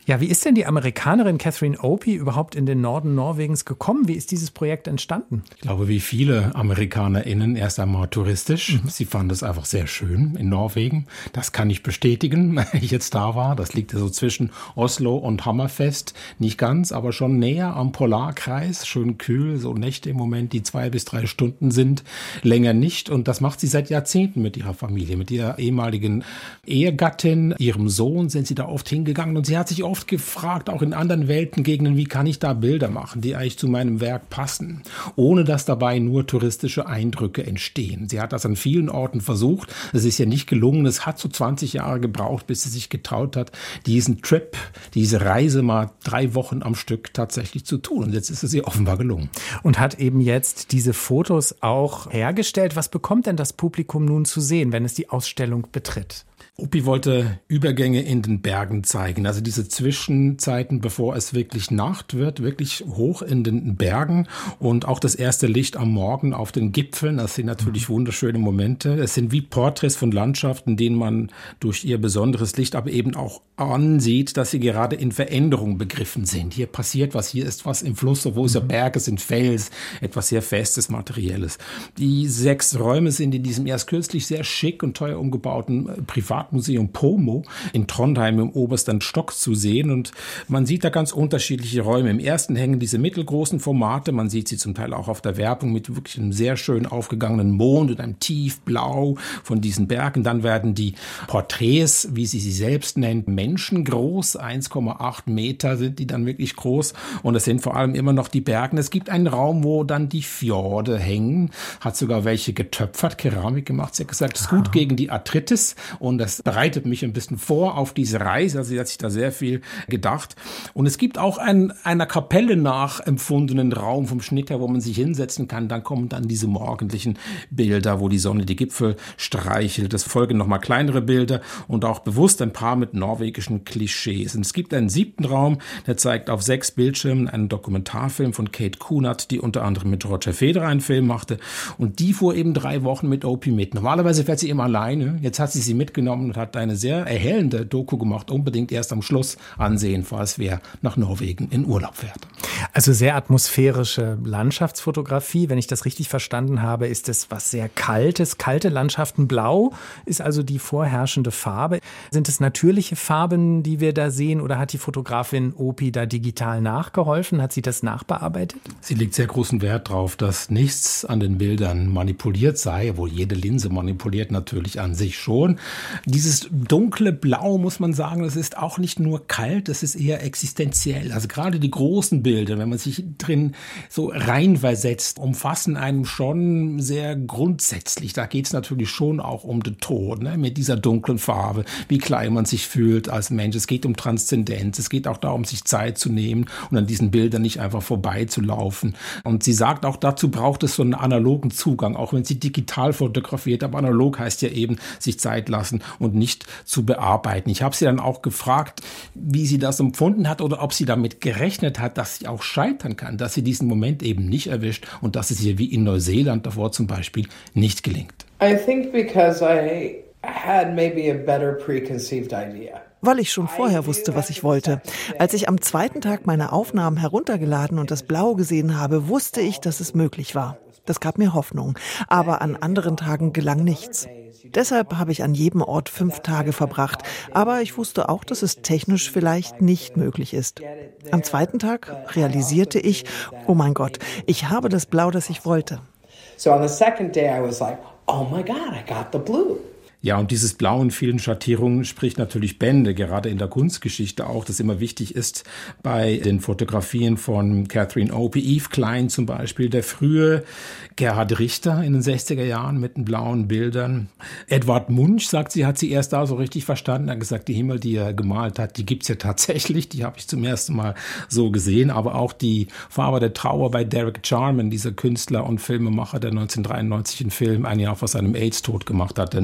Ja, wie ist denn die Amerikanerin Catherine Opie überhaupt in den Norden Norwegens gekommen? Wie ist dieses Projekt entstanden? Ich glaube, wie viele AmerikanerInnen erst einmal touristisch. Sie fanden es einfach sehr schön in Norwegen. Das kann ich bestätigen, wenn ich jetzt da war. Das liegt ja so zwischen Oslo und Hammerfest. Nicht ganz, aber schon näher am Polarkreis. Schön kühl, so Nächte im Moment, die 2 bis 3 Stunden sind. Länger nicht. Und das macht sie seit Jahrzehnten mit ihrer Familie. Mit ihrer ehemaligen Ehegattin, ihrem Sohn sind sie da oft hingegangen. Und sie hat sich oft gefragt, auch in anderen Weltengegenden, wie kann ich da Bilder machen, die eigentlich zu meinem Werk passen, ohne dass dabei nur touristische Eindrücke entstehen. Sie hat das an vielen Orten versucht. Es ist ja nicht gelungen. Es hat so 20 Jahre gebraucht, bis sie sich getraut hat, diesen Trip, diese Reise mal 3 Wochen am Stück tatsächlich zu tun. Und jetzt ist es ihr offenbar gelungen. Und hat eben jetzt diese Fotos auch hergestellt. Was bekommt denn das Publikum nun zu sehen, wenn es die Ausstellung betritt? Opie wollte Übergänge in den Bergen zeigen, also diese Zwischenzeiten, bevor es wirklich Nacht wird, wirklich hoch in den Bergen und auch das erste Licht am Morgen auf den Gipfeln. Das sind natürlich wunderschöne Momente. Es sind wie Porträts von Landschaften, denen man durch ihr besonderes Licht aber eben auch ansieht, dass sie gerade in Veränderung begriffen sind. Hier passiert was, hier ist was im Fluss, wo es ja Berge sind, Fels, etwas sehr Festes, Materielles. Die 6 Räume sind in diesem erst kürzlich sehr schick und teuer umgebauten Privatmuseum Pomo in Trondheim im obersten Stock zu sehen und man sieht da ganz unterschiedliche Räume. Im ersten hängen diese mittelgroßen Formate, man sieht sie zum Teil auch auf der Werbung mit wirklich einem sehr schön aufgegangenen Mond und einem Tiefblau von diesen Bergen. Dann werden die Porträts, wie sie selbst nennt, menschengroß, 1,8 Meter sind die dann wirklich groß und es sind vor allem immer noch die Berge. Es gibt einen Raum, wo dann die Fjorde hängen, hat sogar welche getöpfert, Keramik gemacht. Sie hat gesagt, das ist gut gegen die Arthritis und das bereitet mich ein bisschen vor auf diese Reise. Also sie hat sich da sehr viel gedacht. Und es gibt auch einen einer Kapelle nachempfundenen Raum vom Schnitt her, wo man sich hinsetzen kann. Dann kommen dann diese morgendlichen Bilder, wo die Sonne die Gipfel streichelt. Es folgen nochmal kleinere Bilder und auch bewusst ein paar mit norwegischen Klischees. Und es gibt einen 7. Raum, der zeigt auf 6 Bildschirmen einen Dokumentarfilm von Kate Kunert, die unter anderem mit Roger Federer einen Film machte. Und die fuhr eben 3 Wochen mit Opie mit. Normalerweise fährt sie immer alleine. Jetzt hat sie mitgenommen und hat eine sehr erhellende Doku gemacht. Unbedingt erst am Schluss ansehen, falls wer nach Norwegen in Urlaub fährt. Also sehr atmosphärische Landschaftsfotografie. Wenn ich das richtig verstanden habe, ist es was sehr Kaltes. Kalte Landschaften. Blau ist also die vorherrschende Farbe. Sind es natürliche Farben, die wir da sehen, oder hat die Fotografin Opie da digital nachgeholfen? Hat sie das nachbearbeitet? Sie legt sehr großen Wert darauf, dass nichts an den Bildern manipuliert sei, obwohl jede Linse manipuliert natürlich an sich schon. Dieses dunkle Blau, muss man sagen, das ist auch nicht nur kalt, das ist eher existenziell. Also gerade die großen Bilder, wenn man sich drin so reinversetzt, umfassen einem schon sehr grundsätzlich. Da geht es natürlich schon auch um den Tod, ne? Mit dieser dunklen Farbe, wie klein man sich fühlt als Mensch. Es geht um Transzendenz, es geht auch darum, sich Zeit zu nehmen und an diesen Bildern nicht einfach vorbeizulaufen. Und sie sagt auch, dazu braucht es so einen analogen Zugang, auch wenn sie digital fotografiert. Aber analog heißt ja eben, sich Zeit lassen und nicht zu bearbeiten. Ich habe sie dann auch gefragt, wie sie das empfunden hat oder ob sie damit gerechnet hat, dass sie auch scheitern kann, dass sie diesen Moment eben nicht erwischt und dass es ihr wie in Neuseeland davor zum Beispiel nicht gelingt. I think because I had maybe a better preconceived idea. Weil ich schon vorher wusste, was ich wollte. Als ich am 2. Tag meine Aufnahmen heruntergeladen und das Blau gesehen habe, wusste ich, dass es möglich war. Das gab mir Hoffnung. Aber an anderen Tagen gelang nichts. Deshalb habe ich an jedem Ort 5 Tage verbracht. Aber ich wusste auch, dass es technisch vielleicht nicht möglich ist. Am 2. Tag realisierte ich, oh mein Gott, ich habe das Blau, das ich wollte. So on the second day I was like, oh my God, I got the blue. Ja, und dieses Blau in vielen Schattierungen spricht natürlich Bände, gerade in der Kunstgeschichte auch, das immer wichtig ist bei den Fotografien von Catherine Opie. Yves Klein zum Beispiel, der frühe Gerhard Richter in den 60er Jahren mit den blauen Bildern. Edvard Munch, sagt sie, hat sie erst da so richtig verstanden. Er hat gesagt, die Himmel, die er gemalt hat, die gibt's ja tatsächlich. Die habe ich zum ersten Mal so gesehen. Aber auch die Farbe der Trauer bei Derek Jarman, dieser Künstler und Filmemacher, der 1993 einen Film ein Jahr vor seinem AIDS-Tod gemacht hat, der nur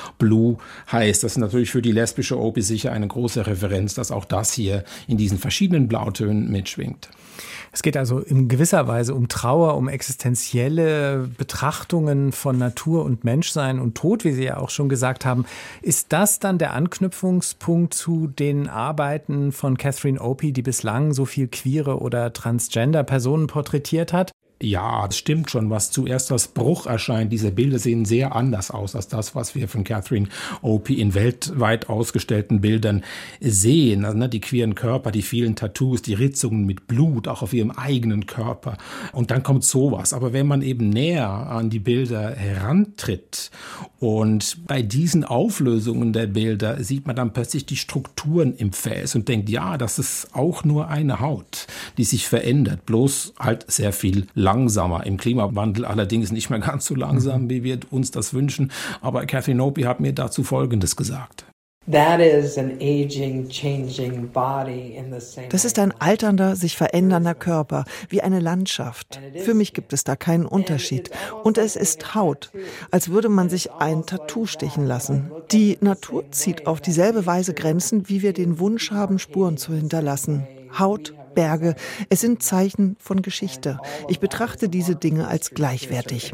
Blue heißt. Das ist natürlich für die lesbische Opie sicher eine große Referenz, dass auch das hier in diesen verschiedenen Blautönen mitschwingt. Es geht also in gewisser Weise um Trauer, um existenzielle Betrachtungen von Natur und Menschsein und Tod, wie Sie ja auch schon gesagt haben. Ist das dann der Anknüpfungspunkt zu den Arbeiten von Catherine Opie, die bislang so viel queere oder transgender Personen porträtiert hat? Ja, das stimmt schon, was zuerst als Bruch erscheint. Diese Bilder sehen sehr anders aus als das, was wir von Catherine Opie in weltweit ausgestellten Bildern sehen. Also, die queeren Körper, die vielen Tattoos, die Ritzungen mit Blut, auch auf ihrem eigenen Körper. Und dann kommt sowas. Aber wenn man eben näher an die Bilder herantritt und bei diesen Auflösungen der Bilder sieht man dann plötzlich die Strukturen im Gefäß und denkt, ja, das ist auch nur eine Haut, die sich verändert, bloß halt sehr viel langsamer. Im Klimawandel allerdings nicht mehr ganz so langsam, wie wir uns das wünschen. Aber Catherine Opie hat mir dazu Folgendes gesagt. Das ist ein alternder, sich verändernder Körper, wie eine Landschaft. Für mich gibt es da keinen Unterschied. Und es ist Haut, als würde man sich ein Tattoo stechen lassen. Die Natur zieht auf dieselbe Weise Grenzen, wie wir den Wunsch haben, Spuren zu hinterlassen. Haut, Berge, es sind Zeichen von Geschichte. Ich betrachte diese Dinge als gleichwertig.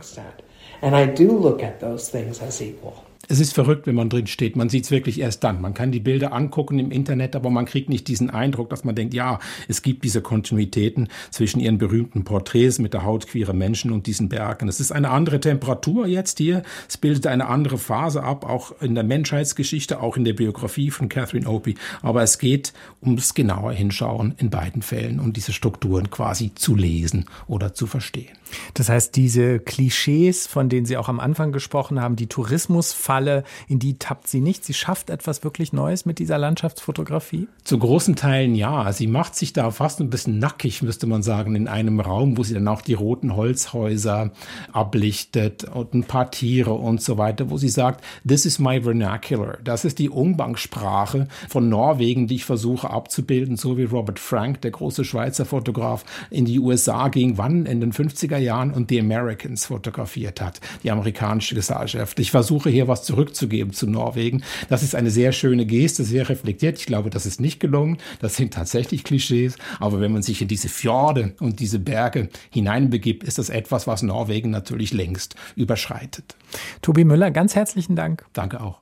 Es ist verrückt, wenn man drin steht. Man sieht es wirklich erst dann. Man kann die Bilder angucken im Internet, aber man kriegt nicht diesen Eindruck, dass man denkt, ja, es gibt diese Kontinuitäten zwischen ihren berühmten Porträts mit der Haut queerer Menschen und diesen Bergen. Es ist eine andere Temperatur jetzt hier. Es bildet eine andere Phase ab, auch in der Menschheitsgeschichte, auch in der Biografie von Catherine Opie. Aber es geht ums genauer Hinschauen in beiden Fällen und diese Strukturen quasi zu lesen oder zu verstehen. Das heißt, diese Klischees, von denen Sie auch am Anfang gesprochen haben, die Tourismusfalle, in die tappt sie nicht. Sie schafft etwas wirklich Neues mit dieser Landschaftsfotografie? Zu großen Teilen ja. Sie macht sich da fast ein bisschen nackig, müsste man sagen, in einem Raum, wo sie dann auch die roten Holzhäuser ablichtet und ein paar Tiere und so weiter, wo sie sagt, this is my vernacular. Das ist die Umgangssprache von Norwegen, die ich versuche abzubilden, so wie Robert Frank, der große Schweizer Fotograf, in die USA ging, wann in den 50er Jahren und die Americans fotografiert hat, die amerikanische Gesellschaft. Ich versuche hier was zurückzugeben zu Norwegen. Das ist eine sehr schöne Geste, sehr reflektiert. Ich glaube, das ist nicht gelungen. Das sind tatsächlich Klischees. Aber wenn man sich in diese Fjorde und diese Berge hineinbegibt, ist das etwas, was Norwegen natürlich längst überschreitet. Tobi Müller, ganz herzlichen Dank. Danke auch.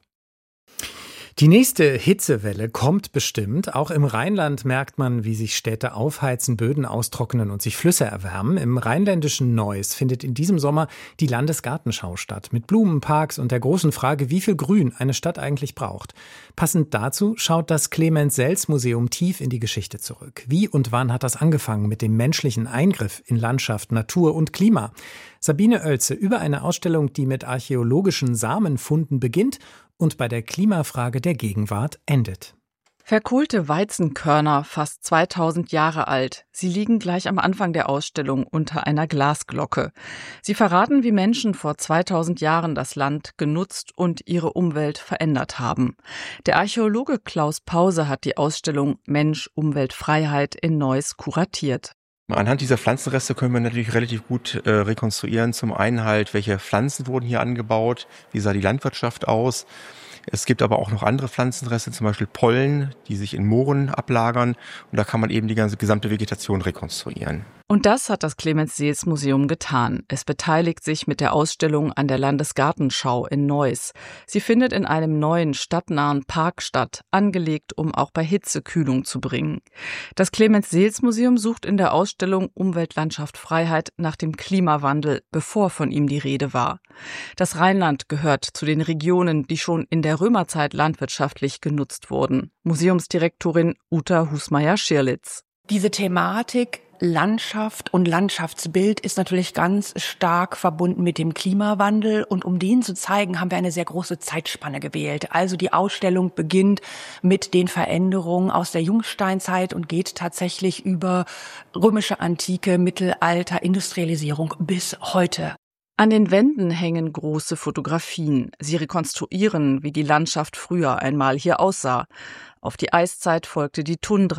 Die nächste Hitzewelle kommt bestimmt. Auch im Rheinland merkt man, wie sich Städte aufheizen, Böden austrocknen und sich Flüsse erwärmen. Im rheinländischen Neuss findet in diesem Sommer die Landesgartenschau statt. Mit Blumenparks und der großen Frage, wie viel Grün eine Stadt eigentlich braucht. Passend dazu schaut das Clemens-Sells-Museum tief in die Geschichte zurück. Wie und wann hat das angefangen mit dem menschlichen Eingriff in Landschaft, Natur und Klima? Sabine Oelze über eine Ausstellung, die mit archäologischen Samenfunden beginnt und bei der Klimafrage der Gegenwart endet. Verkohlte Weizenkörner, fast 2000 Jahre alt. Sie liegen gleich am Anfang der Ausstellung unter einer Glasglocke. Sie verraten, wie Menschen vor 2000 Jahren das Land genutzt und ihre Umwelt verändert haben. Der Archäologe Klaus Pause hat die Ausstellung Mensch, Umwelt, Freiheit in Neuss kuratiert. Anhand dieser Pflanzenreste können wir natürlich relativ gut rekonstruieren. Zum einen halt, welche Pflanzen wurden hier angebaut, wie sah die Landwirtschaft aus. Es gibt aber auch noch andere Pflanzenreste, zum Beispiel Pollen, die sich in Mooren ablagern. Und da kann man eben die gesamte Vegetation rekonstruieren. Und das hat das Clemens-Sells-Museum getan. Es beteiligt sich mit der Ausstellung an der Landesgartenschau in Neuss. Sie findet in einem neuen stadtnahen Park statt, angelegt, um auch bei Hitze Kühlung zu bringen. Das Clemens-Sells-Museum sucht in der Ausstellung Umwelt, Landschaft, Freiheit nach dem Klimawandel, bevor von ihm die Rede war. Das Rheinland gehört zu den Regionen, die schon in der Römerzeit landwirtschaftlich genutzt wurden. Museumsdirektorin Uta Husmeier-Schirlitz. Diese Thematik Landschaft und Landschaftsbild ist natürlich ganz stark verbunden mit dem Klimawandel. Und um den zu zeigen, haben wir eine sehr große Zeitspanne gewählt. Also die Ausstellung beginnt mit den Veränderungen aus der Jungsteinzeit und geht tatsächlich über römische Antike, Mittelalter, Industrialisierung bis heute. An den Wänden hängen große Fotografien. Sie rekonstruieren, wie die Landschaft früher einmal hier aussah. Auf die Eiszeit folgte die Tundra.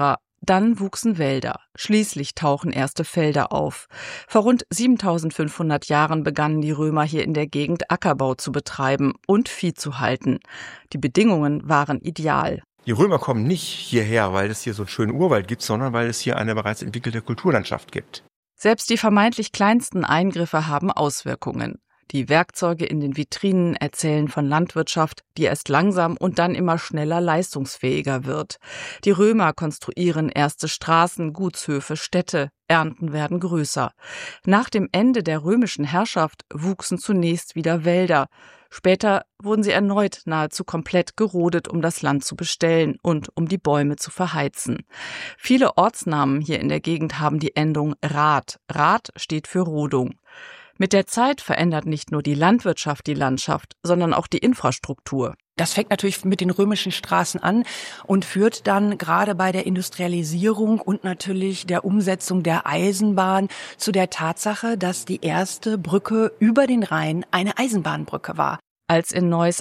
Dann wuchsen Wälder. Schließlich tauchen erste Felder auf. Vor rund 7500 Jahren begannen die Römer hier in der Gegend Ackerbau zu betreiben und Vieh zu halten. Die Bedingungen waren ideal. Die Römer kommen nicht hierher, weil es hier so einen schönen Urwald gibt, sondern weil es hier eine bereits entwickelte Kulturlandschaft gibt. Selbst die vermeintlich kleinsten Eingriffe haben Auswirkungen. Die Werkzeuge in den Vitrinen erzählen von Landwirtschaft, die erst langsam und dann immer schneller leistungsfähiger wird. Die Römer konstruieren erste Straßen, Gutshöfe, Städte, Ernten werden größer. Nach dem Ende der römischen Herrschaft wuchsen zunächst wieder Wälder. Später wurden sie erneut nahezu komplett gerodet, um das Land zu bestellen und um die Bäume zu verheizen. Viele Ortsnamen hier in der Gegend haben die Endung Rad. Rad steht für Rodung. Mit der Zeit verändert nicht nur die Landwirtschaft die Landschaft, sondern auch die Infrastruktur. Das fängt natürlich mit den römischen Straßen an und führt dann gerade bei der Industrialisierung und natürlich der Umsetzung der Eisenbahn zu der Tatsache, dass die erste Brücke über den Rhein eine Eisenbahnbrücke war. Als in Neuss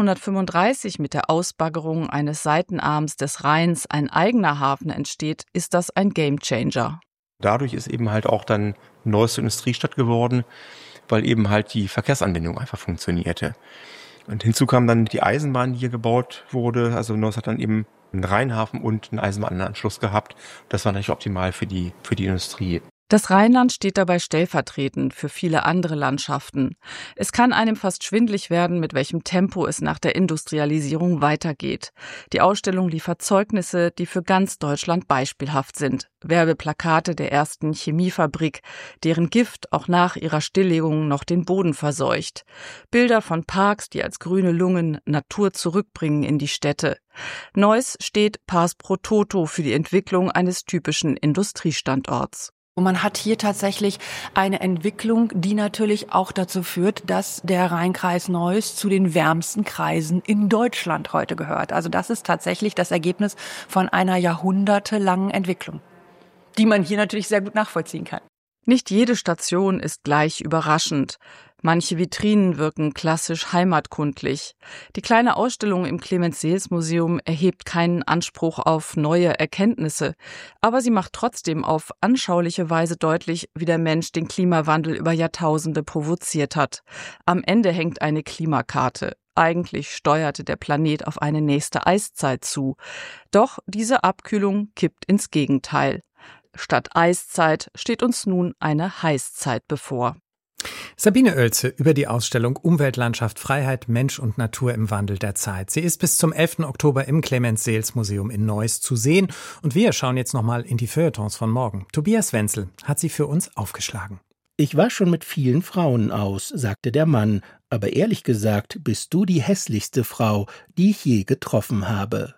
1835 mit der Ausbaggerung eines Seitenarms des Rheins ein eigener Hafen entsteht, ist das ein Gamechanger. Dadurch ist eben halt auch dann Neuss zur Industriestadt geworden, weil eben halt die Verkehrsanbindung einfach funktionierte. Und hinzu kam dann die Eisenbahn, die hier gebaut wurde. Also Neuss hat dann eben einen Rheinhafen und einen Eisenbahnanschluss gehabt. Das war natürlich optimal für die Industrie. Das Rheinland steht dabei stellvertretend für viele andere Landschaften. Es kann einem fast schwindlig werden, mit welchem Tempo es nach der Industrialisierung weitergeht. Die Ausstellung liefert Zeugnisse, die für ganz Deutschland beispielhaft sind. Werbeplakate der ersten Chemiefabrik, deren Gift auch nach ihrer Stilllegung noch den Boden verseucht. Bilder von Parks, die als grüne Lungen Natur zurückbringen in die Städte. Neuss steht pars pro toto für die Entwicklung eines typischen Industriestandorts. Und man hat hier tatsächlich eine Entwicklung, die natürlich auch dazu führt, dass der Rheinkreis Neuss zu den wärmsten Kreisen in Deutschland heute gehört. Also das ist tatsächlich das Ergebnis von einer jahrhundertelangen Entwicklung, die man hier natürlich sehr gut nachvollziehen kann. Nicht jede Station ist gleich überraschend. Manche Vitrinen wirken klassisch heimatkundlich. Die kleine Ausstellung im Clemens-Seels-Museum erhebt keinen Anspruch auf neue Erkenntnisse, aber sie macht trotzdem auf anschauliche Weise deutlich, wie der Mensch den Klimawandel über Jahrtausende provoziert hat. Am Ende hängt eine Klimakarte. Eigentlich steuerte der Planet auf eine nächste Eiszeit zu. Doch diese Abkühlung kippt ins Gegenteil. Statt Eiszeit steht uns nun eine Heißzeit bevor. Sabine Oelze über die Ausstellung Umwelt, Landschaft, Freiheit, Mensch und Natur im Wandel der Zeit. Sie ist bis zum 11. Oktober im Clemens-Seels-Museum in Neuss zu sehen. Und wir schauen jetzt nochmal in die Feuilletons von morgen. Tobias Wenzel hat sie für uns aufgeschlagen. Ich war schon mit vielen Frauen aus, sagte der Mann. Aber ehrlich gesagt bist du die hässlichste Frau, die ich je getroffen habe.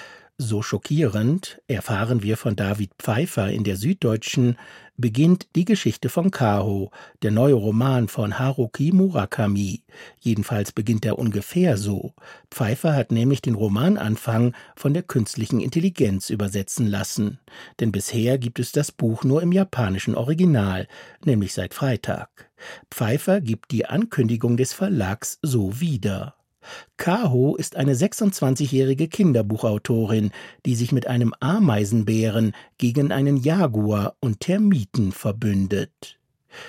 So schockierend, erfahren wir von David Pfeiffer in der Süddeutschen, beginnt die Geschichte von Kaho, der neue Roman von Haruki Murakami. Jedenfalls beginnt er ungefähr so. Pfeiffer hat nämlich den Romananfang von der künstlichen Intelligenz übersetzen lassen. Denn bisher gibt es das Buch nur im japanischen Original, nämlich seit Freitag. Pfeiffer gibt die Ankündigung des Verlags so wieder. Kaho ist eine 26-jährige Kinderbuchautorin, die sich mit einem Ameisenbären gegen einen Jaguar und Termiten verbündet.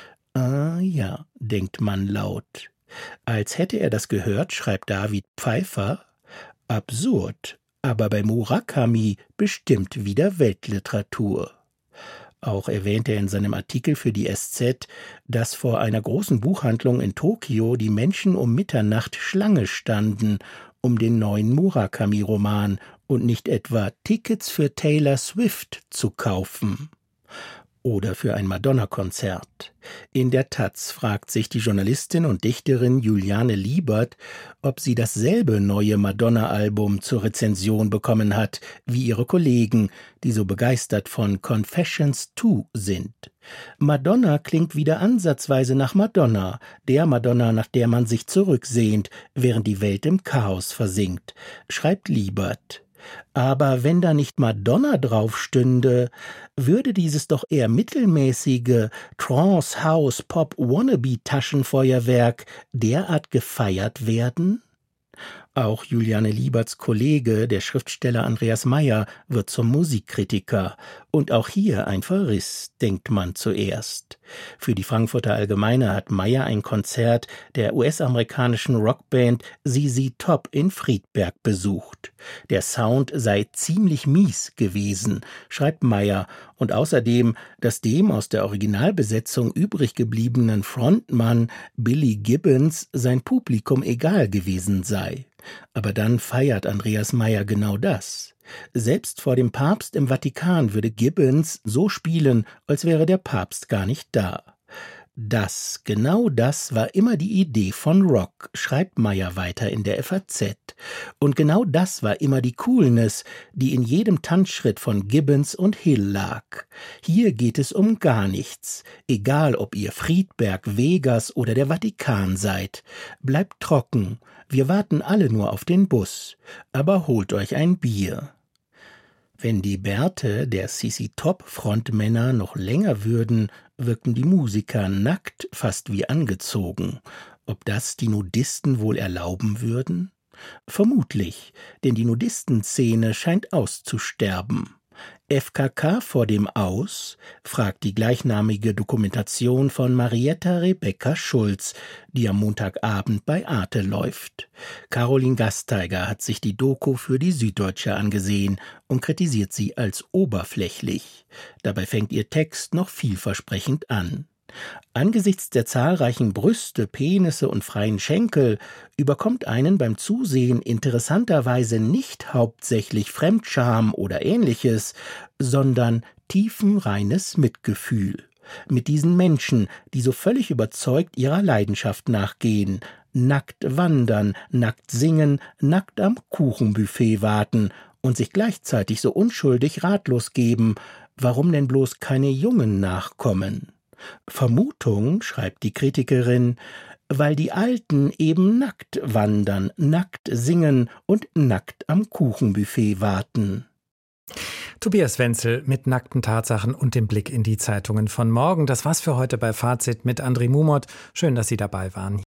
Ah ja, denkt man laut. Als hätte er das gehört, schreibt David Pfeiffer: Absurd, aber bei Murakami bestimmt wieder Weltliteratur. Auch erwähnt er in seinem Artikel für die SZ, dass vor einer großen Buchhandlung in Tokio die Menschen um Mitternacht Schlange standen, um den neuen Murakami-Roman und nicht etwa Tickets für Taylor Swift zu kaufen. Oder für ein Madonna-Konzert. In der Taz fragt sich die Journalistin und Dichterin Juliane Liebert, ob sie dasselbe neue Madonna-Album zur Rezension bekommen hat, wie ihre Kollegen, die so begeistert von Confessions 2 sind. Madonna klingt wieder ansatzweise nach Madonna, der Madonna, nach der man sich zurücksehnt, während die Welt im Chaos versinkt, schreibt Liebert. Aber wenn da nicht Madonna drauf stünde, würde dieses doch eher mittelmäßige Trance, House, Pop, Wannabe-Taschenfeuerwerk derart gefeiert werden? Auch Juliane Lieberts Kollege, der Schriftsteller Andreas Meier, wird zum Musikkritiker. Und auch hier ein Verriss, denkt man zuerst. Für die Frankfurter Allgemeine hat Meier ein Konzert der US-amerikanischen Rockband ZZ Top in Friedberg besucht. Der Sound sei ziemlich mies gewesen, schreibt Meier. Und außerdem, dass dem aus der Originalbesetzung übrig gebliebenen Frontmann Billy Gibbons sein Publikum egal gewesen sei. Aber dann feiert Andreas Meier genau das. Selbst vor dem Papst im Vatikan würde Gibbons so spielen, als wäre der Papst gar nicht da. Genau das war immer die Idee von Rock, schreibt Meier weiter in der FAZ. Und genau das war immer die Coolness, die in jedem Tanzschritt von Gibbons und Hill lag. Hier geht es um gar nichts, egal ob ihr Friedberg, Vegas oder der Vatikan seid. Bleibt trocken, wir warten alle nur auf den Bus, aber holt euch ein Bier. Wenn die Bärte der ZZ Top-Frontmänner noch länger würden, wirkten die Musiker nackt, fast wie angezogen. Ob das die Nudisten wohl erlauben würden? Vermutlich, denn die Nudistenszene scheint auszusterben. FKK vor dem Aus, fragt die gleichnamige Dokumentation von Marietta Rebecca Schulz, die am Montagabend bei Arte läuft. Caroline Gasteiger hat sich die Doku für die Süddeutsche angesehen und kritisiert sie als oberflächlich. Dabei fängt ihr Text noch vielversprechend an. Angesichts der zahlreichen Brüste, Penisse und freien Schenkel überkommt einen beim Zusehen interessanterweise nicht hauptsächlich Fremdscham oder Ähnliches, sondern tiefenreines Mitgefühl. Mit diesen Menschen, die so völlig überzeugt ihrer Leidenschaft nachgehen, nackt wandern, nackt singen, nackt am Kuchenbuffet warten und sich gleichzeitig so unschuldig ratlos geben, warum denn bloß keine Jungen nachkommen? Vermutung, schreibt die Kritikerin, weil die Alten eben nackt wandern, nackt singen und nackt am Kuchenbuffet warten. Tobias Wenzel mit nackten Tatsachen und dem Blick in die Zeitungen von morgen. Das war's für heute bei Fazit mit André Mumot. Schön, dass Sie dabei waren.